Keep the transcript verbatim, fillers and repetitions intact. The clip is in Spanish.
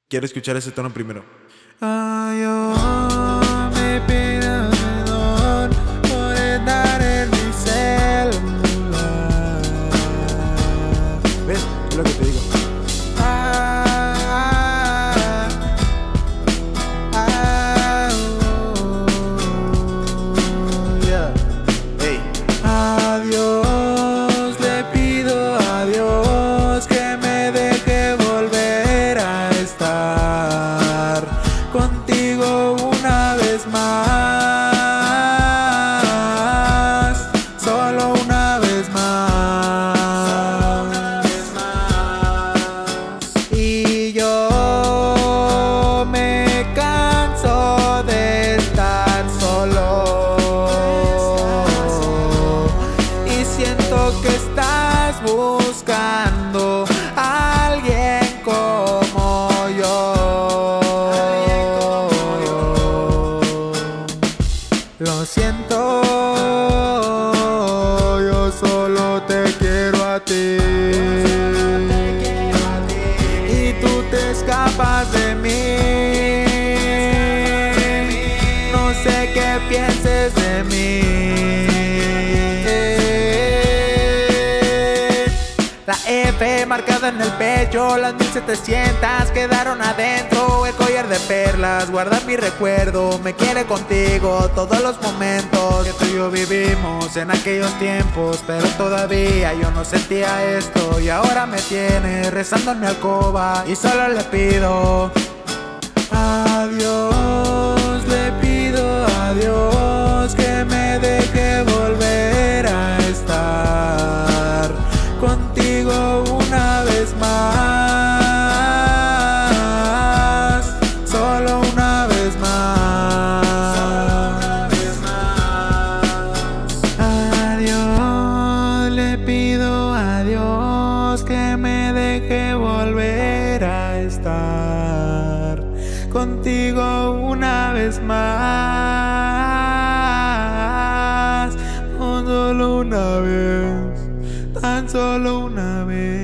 Quiero escuchar ese tono primero. Ay, yo me pido perdón por estar en mi celular. ¿Ves? Es lo que te digo. Ah, ah, oh, yeah. Hey. Adiós, le pido a Dios que me deje volver a estar contigo una vez más, solo una vez más. Y yo me canso de estar solo y siento que estás buscando a alguien como yo. Lo siento, yo solo te quiero a ti y tú te escapas de mí. No sé qué pienses de mí. La F marcada en el pecho, las mil setecientas quedaron adentro. El collar de perlas guarda mi recuerdo. Me quiere contigo todos los momentos que tú y yo vivimos en aquellos tiempos. Pero todavía yo no sentía esto y ahora me tiene rezando en mi alcoba. Y solo le pido adiós, le pido a Dios que me deje volver a estar contigo una vez más, solo una vez más. Adiós, le pido a Dios que me deje volver a estar contigo una vez más, no solo una vez, tan solo una vez.